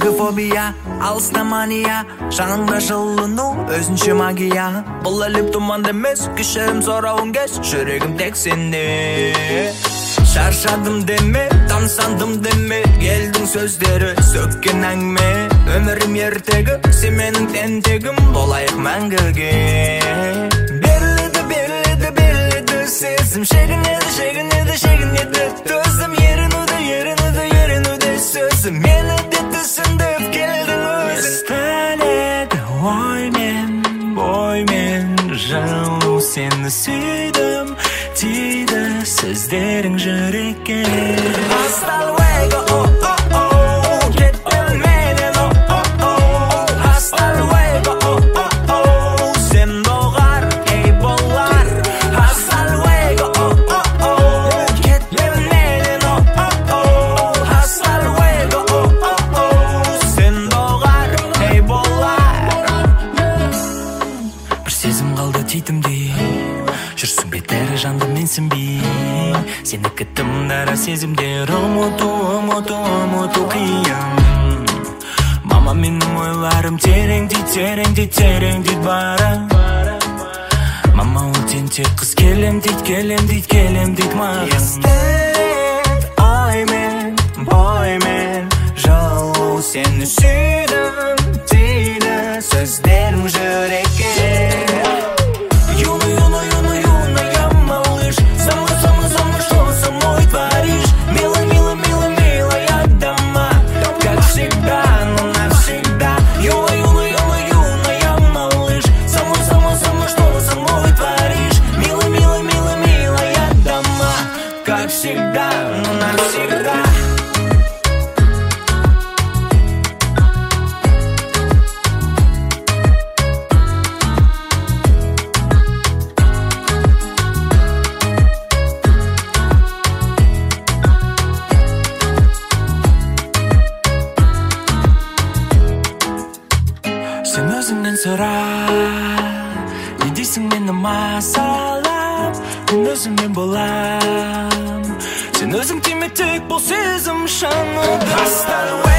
Сенікі фобия, алысна мания, жаныңда жылыну, өзінше магия. Бұл әліп тұманды емес, кішерім сұрауын кеш, жүрегім тек сенде. Шаршадым деме, тамсандым деме, елдің сөздері сөккен әңгіме. Өмірім ертегі, сен менің тентегім, болайық мәңгіге. Беріледі сезім, шегінеді төзім, ерінуді сөзім, мені де түсіндіп келдің өзің. Естіледі оймен жылу, сені сүйдім, тиді сөздерің жүрекке. Hasta luego, кеттің менен, hasta luego, сен доғар, ей болар. Hasta luego, кеттің менен, hasta luego, сен доғар, ей болар. Бір сезім қалды титімдей, жүрсің бетері жанды менсінбей. Сенікі тым дара сезімдер, ұмыту қиын. Мама, менің ойларым терең дейді бара. Мама, ол тентек қыз келем дейді маған. Естіледі оймен жылу, сені сүйдім, тиді сөздерің жүрекке. Как всегда, но навсегда. Сен өзіңнен сұра, не дейсің мені масалап, мен өзіңмен болам. Сен өзің тиме тек бұл сезім шаңыға.